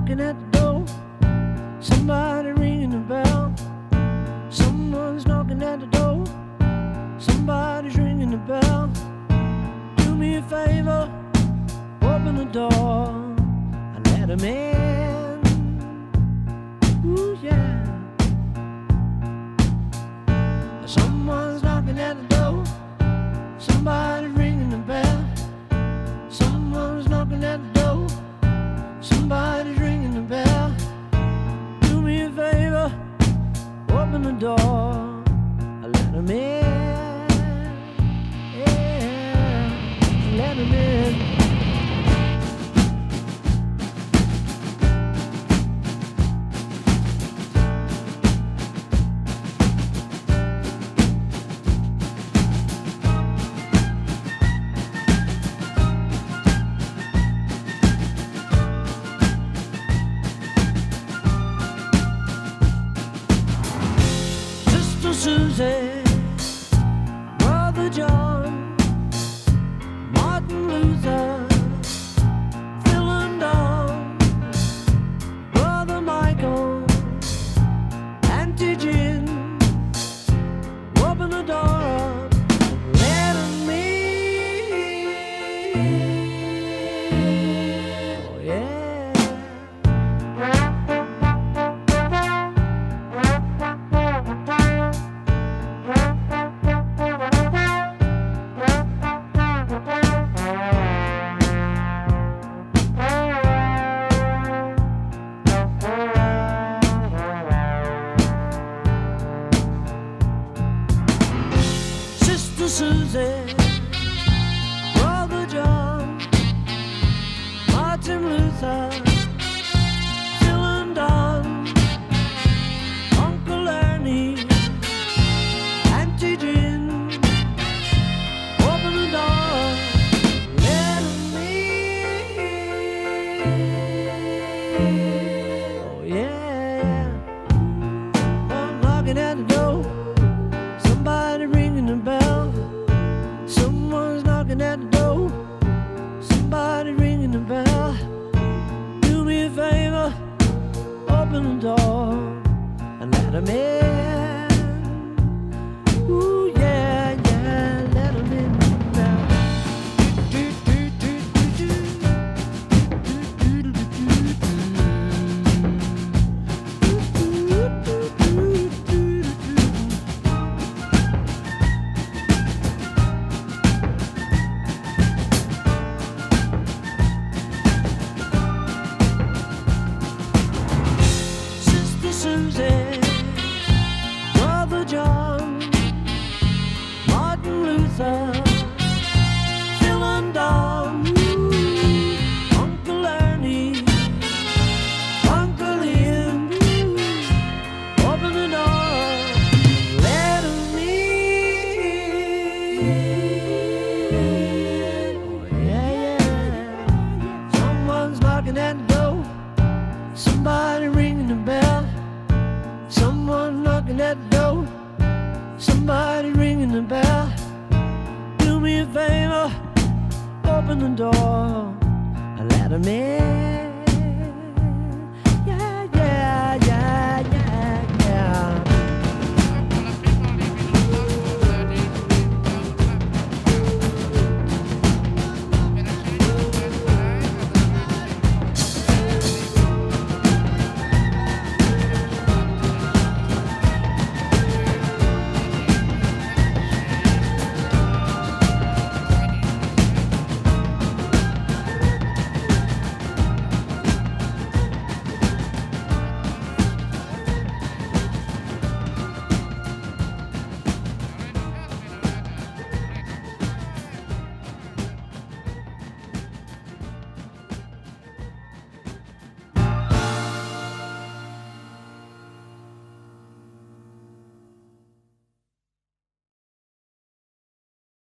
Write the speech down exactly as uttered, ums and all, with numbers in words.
knocking at the door. Somebody ringing the bell. Someone's knocking at the door. Somebody's ringing the bell. Do me a favor, open the door and let him in. Ooh, yeah. Someone's knocking at the door. Somebody's ringing the bell. Someone's knocking at the door. Somebody's ringing the bell. Do me a favor, open the door and let him in. Yeah, let him in. Susie, Brother John, Martin Luther, Phil and Don, Brother Michael, Auntie Jim, open the door up and let 'em in. Oh, yeah. Susie, Brother John, Martin Luther, Phil and Don, Uncle Ernie, Auntie Jim, open the door, let 'em in. Oh yeah, I'm knocking at the door, somebody ringing the bell. Someone's knocking at the door. Somebody ringing the bell. Do me a favor, open the door and let 'em in. Ooh yeah, yeah, let 'em in now. Susie, Brother John, Martin Luther, Phil and Don, Uncle Ernie, Uncle Ian, open the door, let 'em in. Oh yeah, yeah. Someone's knocking at the door. Somebody ringing the bell. Someone knocking at the door. Somebody ringing the bell. Do me a favor, open the door and let 'em in.